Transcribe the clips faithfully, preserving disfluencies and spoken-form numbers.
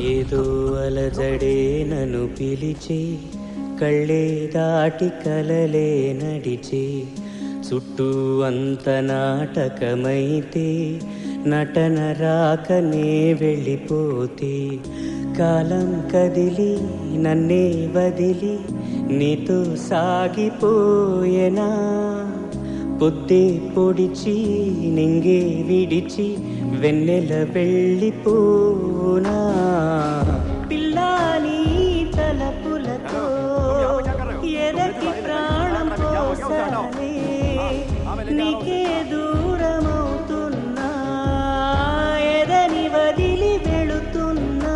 ఏదో అలజడే నన్ను పిలిచి కళ్ళే దాటి కలలే నడిచి చుట్టూ అంత నాటకమైతే నటన రాకనే వెళ్ళిపోతే కాలం కదిలి నన్నే వదిలి నీతో సాగిపోయేనా పొద్దే పొడిచి నింగే విడిచి వెన్నెల వెళ్ళిపోనా పిల్లాని తలపులతో ఎదకి ప్రాణం పోసానే నీకే దూరమవుతున్నా ఎదని వదిలి వెళుతున్నా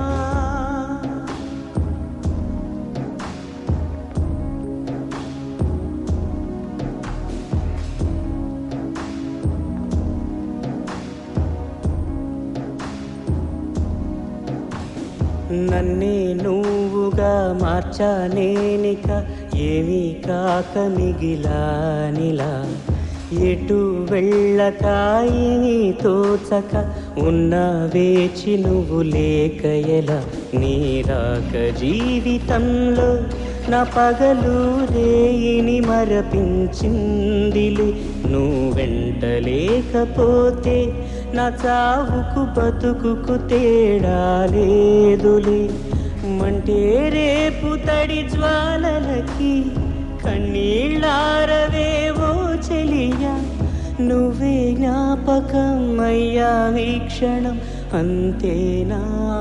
నన్నే నువ్వుగా మార్చానేనిక ఏమీ కాక మిగిలానిలా ఎటు వెళ్ళకాయి తోచక ఉన్న వేచి నువ్వు లేక ఎలా నీరాక జీవితంలో నా పగలు రేయిని మరపించిందిలే నువ్వు వెంట లేకపోతే నా చావుకు బతుకుకు తేడా లేదులే మంటే రేపు తడి జ్వాలలకి కన్నీళ్ళారవేవో చెలియా నువ్వే జ్ఞాపకం అయ్యా వీక్షణం అంతేనా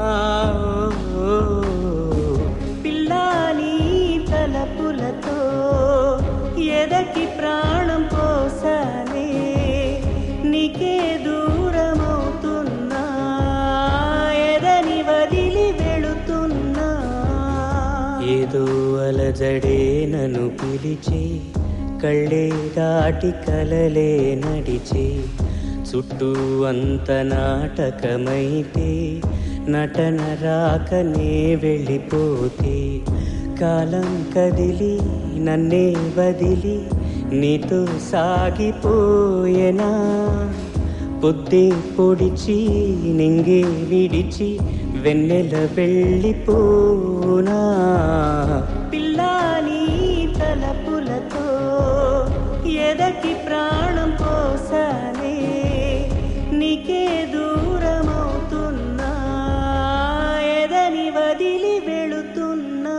పిల్లాని తలపులతో ఎదకి ప్రాణం పోసానే నీకే దూరమవుతున్నా ఎదని వదిలి వెళుతున్నా ఏదో అలజడే నన్ను పిలిచి కళ్ళే దాటి కలలే నడిచి చుట్టూ అంత నాటకమైతే నటన రాకనే వెళ్ళిపోతే కాలం కదిలి నన్నే వదిలి నీతో సాగిపోయేనా పొద్దే పొడిచి నింగే విడిచి వెన్నెల వెళ్ళిపోనా పిల్లాని తలపులతో ఎదకి ప్రాణం పోసానే నీకే దూరమవుతున్నా ఎదని వదిలి వెళుతున్నా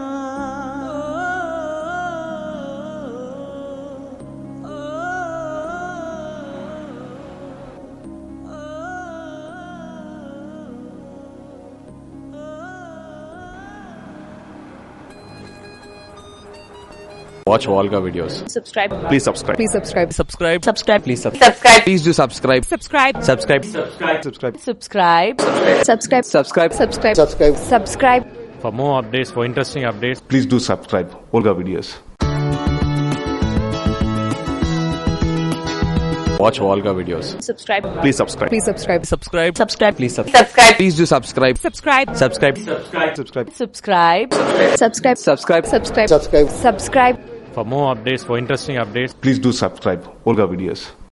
Watch Volga videos. Subscribe. Please subscribe. Please subscribe. Subscribe. Subscribe. Please subscribe. Subscribe. Please do subscribe. Subscribe. Subscribe. Subscribe. Subscribe. Subscribe. Subscribe. Subscribe. Subscribe. Subscribe. Subscribe. For more updates, for interesting updates, Please do subscribe. Volga videos. Watch Volga videos. Subscribe. Please subscribe. Please subscribe. Subscribe. Subscribe. Please subscribe. Subscribe. Please do subscribe. Subscribe. Subscribe. Subscribe. Subscribe. Subscribe. Subscribe. Subscribe. Subscribe. Subscribe. Subscribe. for more updates, for interesting updates, Please do subscribe. Volga videos.